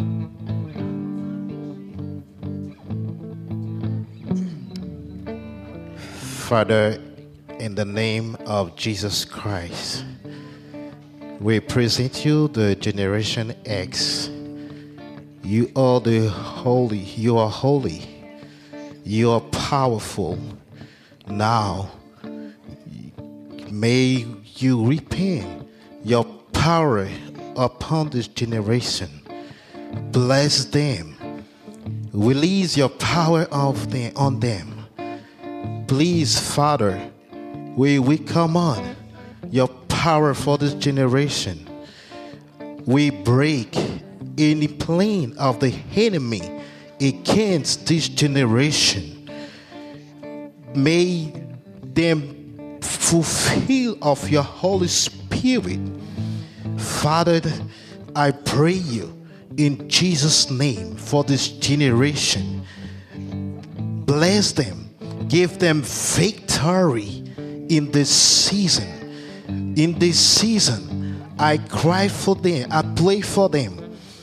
Father, in the name of Jesus Christ, we present you the Generation X. You are the holy. You are holy. You are powerful. Now, may you repent your power upon this generation. Bless them. Release your power on them. Please, Father, we come on your power for this generation. We break any plan of the enemy against this generation. May them fulfill of your Holy Spirit. Father, I pray you in Jesus' name for this generation. Bless them. Give them victory in this season. In this season, I cry for them. I pray for them.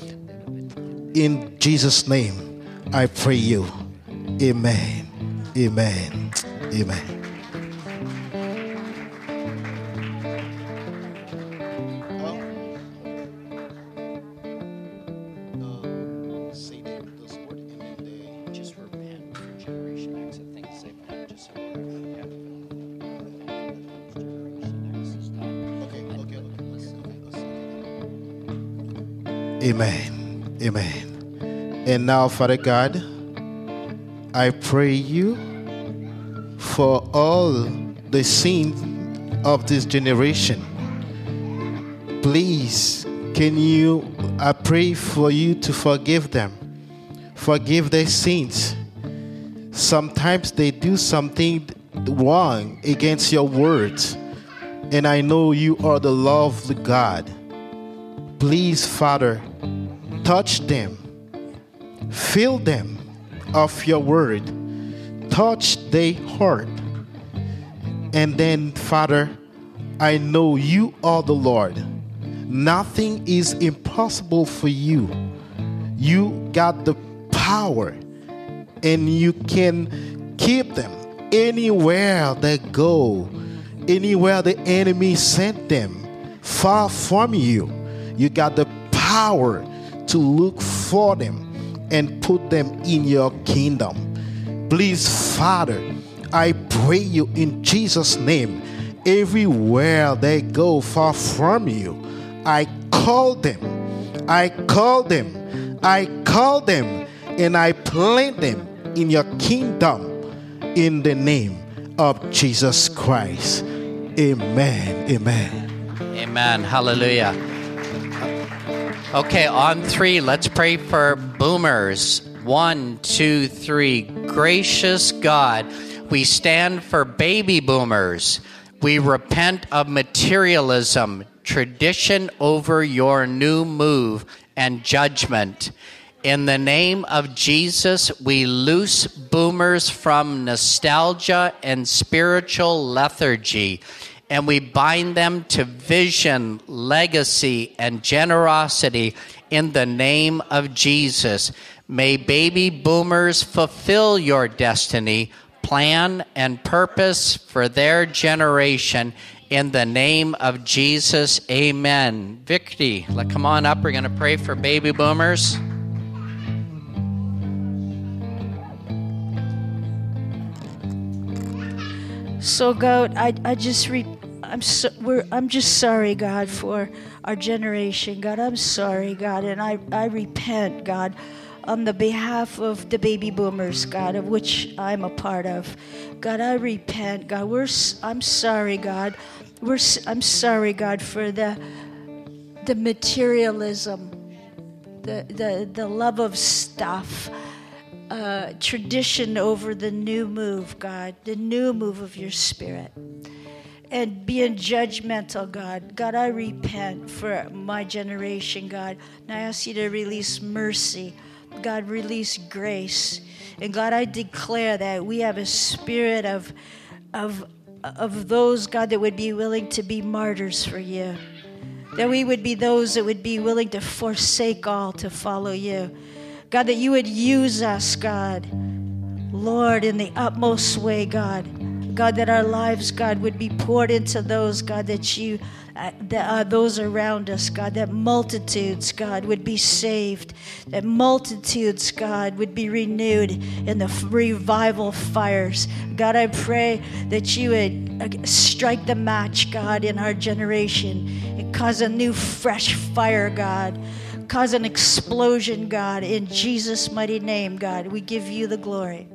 In Jesus' name, I pray you. Amen. Amen. Amen. Amen. Amen. And now, Father God, I pray you for all the sins of this generation. Please, I pray for you to forgive them. Forgive their sins. Sometimes they do something wrong against your words. And I know you are the lovely God. Please, Father, touch them. Fill them of your word. Touch their heart. And then, Father, I know you are the Lord. Nothing is impossible for you. You got the power, and you can keep them anywhere they go, anywhere the enemy sent them, far from you. You got the power to look for them and put them in your kingdom. Please, Father, I pray you in Jesus' name, everywhere they go far from you, I call them, I call them, I call them, and I plant them in your kingdom in the name of Jesus Christ. Amen. Amen. Amen. Hallelujah. Okay, on 3, let's pray for boomers. 1, 2, 3. Gracious God, we stand for baby boomers. We repent of materialism, tradition over your new move, and judgment. In the name of Jesus, we loose boomers from nostalgia and spiritual lethargy, and we bind them to vision, legacy, and generosity in the name of Jesus. May baby boomers fulfill your destiny, plan, and purpose for their generation in the name of Jesus. Amen. Vicky, come on up. We're going to pray for baby boomers. So God, I'm just sorry, God, for our generation. God, I'm sorry, God, and I repent, God, on the behalf of the baby boomers, God, of which I'm a part of. God, I repent. God, I'm sorry, God. I'm sorry, God, for the materialism, the love of stuff, tradition over the new move, God, the new move of your Spirit. And being judgmental, God. God, I repent for my generation, God. And I ask you to release mercy. God, release grace. And God, I declare that we have a spirit of those, God, that would be willing to be martyrs for you. That we would be those that would be willing to forsake all to follow you. God, that you would use us, God. Lord, in the utmost way, God. God, that our lives, God, would be poured into those, God, those around us, God, that multitudes, God, would be saved, that multitudes, God, would be renewed in the revival fires. God, I pray that you would strike the match, God, in our generation and cause a new, fresh fire, God. Cause an explosion, God, in Jesus' mighty name, God. We give you the glory.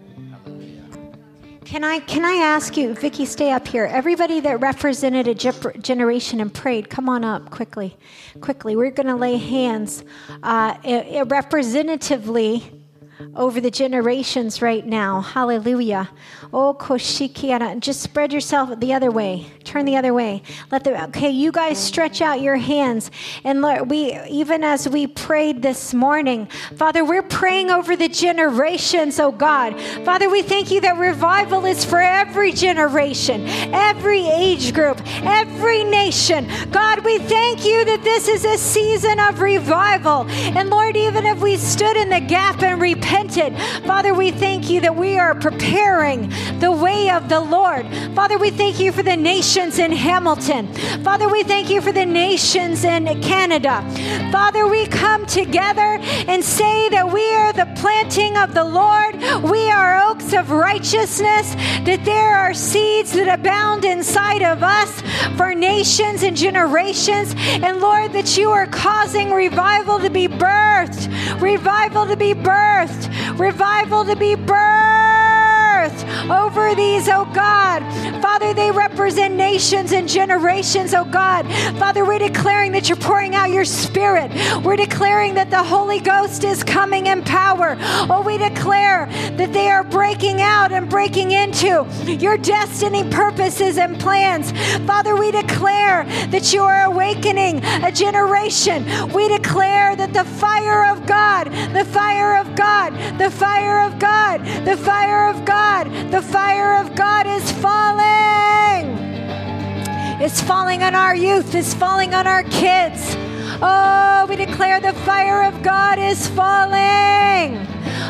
Can I ask you, Vicky, stay up here. Everybody that represented a generation and prayed, come on up quickly. We're going to lay hands representatively over the generations right now. Hallelujah. Oh, koshikiana. Just spread yourself the other way. Turn the other way. Okay, you guys stretch out your hands. And Lord, even as we prayed this morning, Father, we're praying over the generations, oh God. Father, we thank you that revival is for every generation, every age group, every nation. God, we thank you that this is a season of revival. And Lord, even if we stood in the gap and repented, Father, we thank you that we are preparing the way of the Lord. Father, we thank you for the nations in Hamilton. Father, we thank you for the nations in Canada. Father, we come together and say that we are the planting of the Lord. We are oaks of righteousness, that there are seeds that abound inside of us for nations and generations. And Lord, that you are causing revival to be birthed, revival to be birthed, revival to be birthed over these, oh God. Father, they represent nations and generations, oh God. Father, we're declaring that you're pouring out your Spirit. We're declaring that the Holy Ghost is coming in power. Oh, we declare that they are breaking out and breaking into your destiny, purposes, and plans. Father, we declare that you are awakening a generation. We declare that the fire of God, the fire of God, the fire of God, the fire of God, the fire of God is falling. It's falling on our youth. It's falling on our kids. Oh, we declare the fire of God is falling.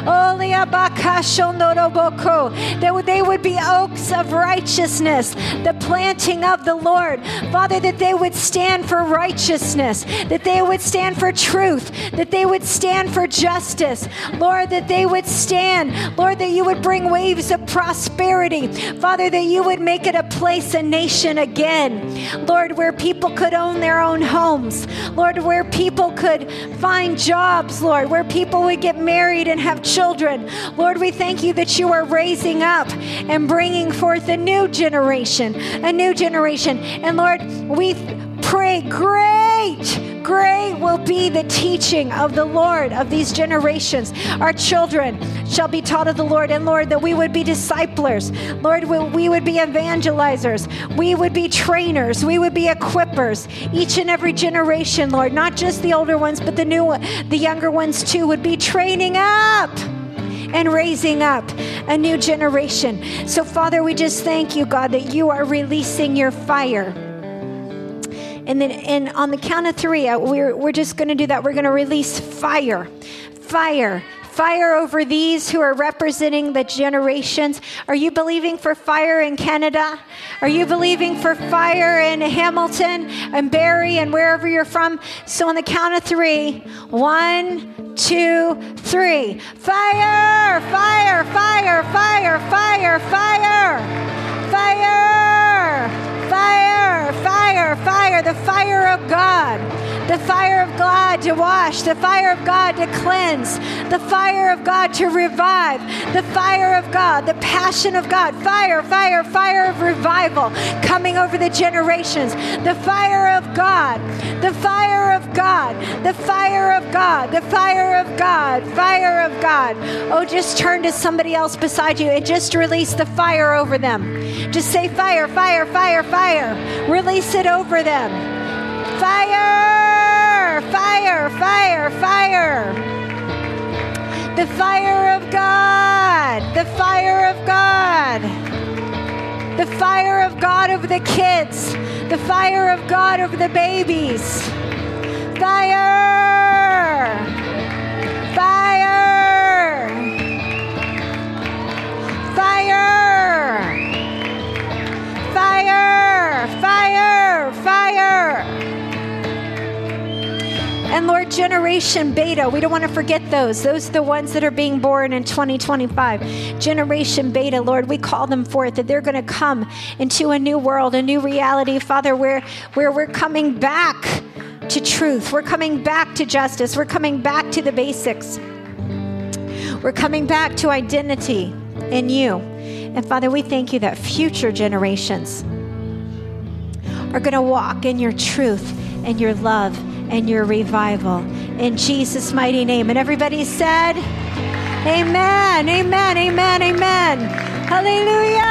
That they would be oaks of righteousness, the planting of the Lord. Father, that they would stand for righteousness, that they would stand for truth, that they would stand for justice. Lord, that they would stand. Lord, that you would bring waves of prosperity. Father, that you would make it a place, a nation again. Lord, where people could own their own homes. Lord, where people could find jobs, Lord, where people would get married and have children. Lord, we thank you that you are raising up and bringing forth a new generation, a new generation. And Lord, we pray great will be the teaching of the Lord of these generations. Our children shall be taught of the Lord. And Lord, that we would be disciplers. Lord, we would be evangelizers. We would be trainers. We would be equippers. Each and every generation, Lord, not just the older ones, but the younger ones too, would be training up and raising up a new generation. So Father, we just thank you, God, that you are releasing your fire. And on the count of three, we're just going to do that. We're going to release fire over these who are representing the generations. Are you believing for fire in Canada? Are you believing for fire in Hamilton and Barrie and wherever you're from? So on the count of three, 1, 2, 3. Fire, fire, fire, fire, fire, fire, fire, fire, fire, fire, the fire of God. The fire of God to wash. The fire of God to cleanse. The fire of God to revive. The fire of God, the passion of God. Fire, fire, fire of revival coming over the generations. The fire of God. The fire of God. The fire of God. The fire of God. Fire of God. Oh, just turn to somebody else beside you and just release the fire over them. Just say fire, fire, fire, fire. Release it over them. Fire, fire, fire, fire. The fire of God. The fire of God. The fire of God over the kids. The fire of God over the babies. Fire. Fire. Fire. Fire. Fire. Fire. And Lord, Generation Beta, we don't want to forget those. Those are the ones that are being born in 2025. Generation Beta, Lord, we call them forth that they're going to come into a new world, a new reality, Father, where we're coming back to truth. We're coming back to justice. We're coming back to the basics. We're coming back to identity in you. And Father, we thank you that future generations are going to walk in your truth and your love and your revival. In Jesus' mighty name. And everybody said, amen, amen, amen, amen. Hallelujah.